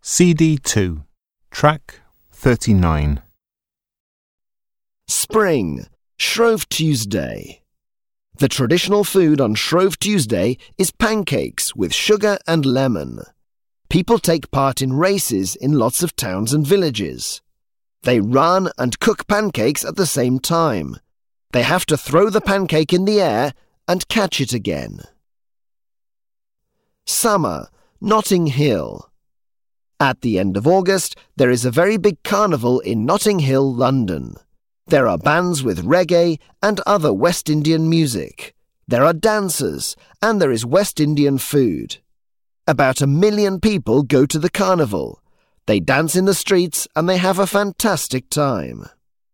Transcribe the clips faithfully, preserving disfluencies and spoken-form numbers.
C D two, track thirty-nine. Spring, Shrove Tuesday. The traditional food on Shrove Tuesday is pancakes with sugar and lemon. People take part in races in lots of towns and villages. They run and cook pancakes at the same time. They have to throw the pancake in the air and catch it again. Summer, Notting Hill. At the end of August, there is a very big carnival in Notting Hill, London. There are bands with reggae and other West Indian music. There are dancers, and there is West Indian food. About a million people go to the carnival. They dance in the streets and they have a fantastic time.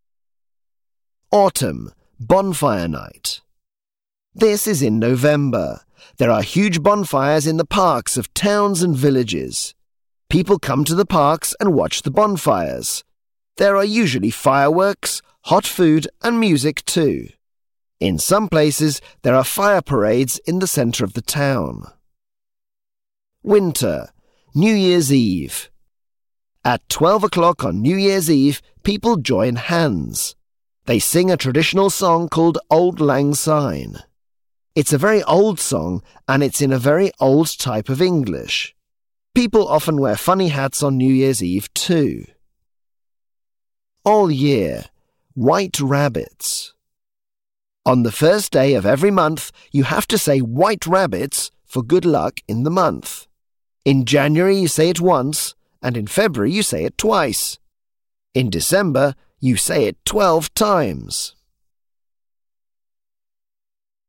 Autumn, Bonfire Night. This is in November. There are huge bonfires in the parks of towns and villages. People come to the parks and watch the bonfires. There are usually fireworks, hot food and music too. In some places, there are fire parades in the centre of the town. Winter, New Year's Eve. At twelve o'clock on New Year's Eve, people join hands. They sing a traditional song called Auld Lang Syne. It's a very old song and it's in a very old type of English. People often wear funny hats on New Year's Eve too. All Year, White Rabbits. On the first day of every month, you have to say white rabbits for good luck in the month. In January you say it once, and in February you say it twice. In December you say it twelve times.